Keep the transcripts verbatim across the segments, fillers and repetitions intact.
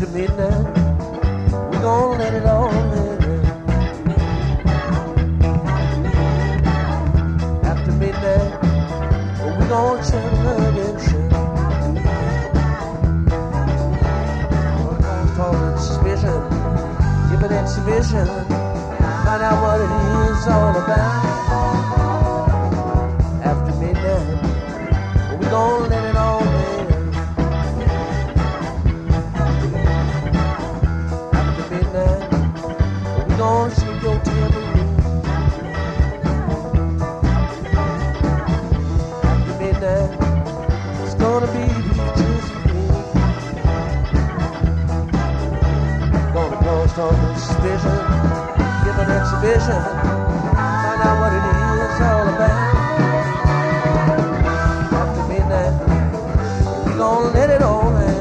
After midnight, we gonna let it all in. After midnight, we gonna turn love and shine. I'm calling suspicion, give it exhibition, find out what it is all about. After midnight, we gonna let it all in. After midnight, we gonna shake your tambourine. After midnight, it's gonna be peaches and cream. Gonna cause all the suspicion, give an exhibition, find out what it is all about. After midnight, we gonna let it all hang.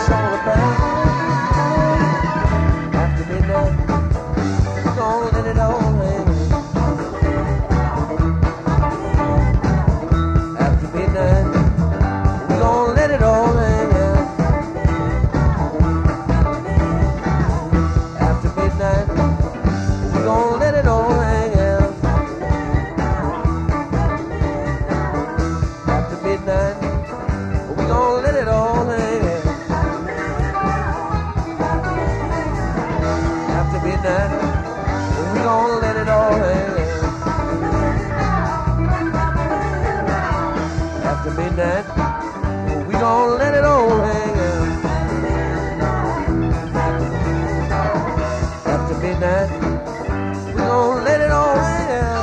it's all about. After midnight, we're gonna let it all hang. After midnight, we're gonna let it all hang out. After midnight, we're gonna let it all hang out. After midnight, we're gonna let it all hang out. After midnight, we're gonna let it all hang out. After midnight, we're gonna let it all hang out. After midnight, we're gonna let it all hang out.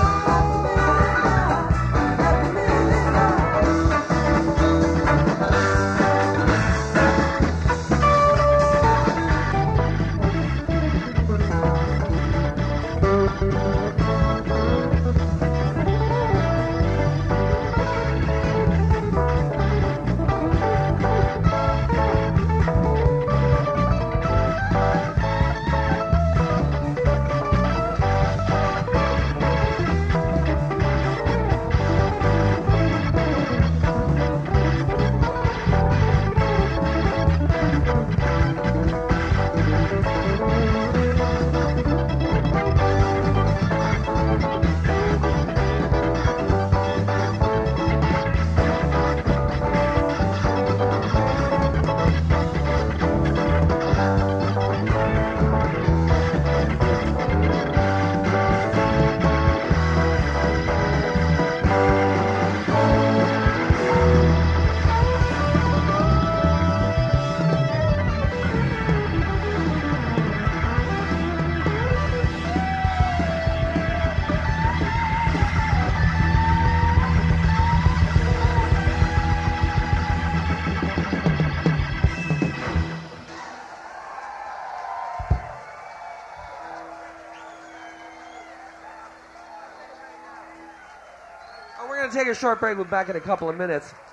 Take a short break. We'll be back in a couple of minutes.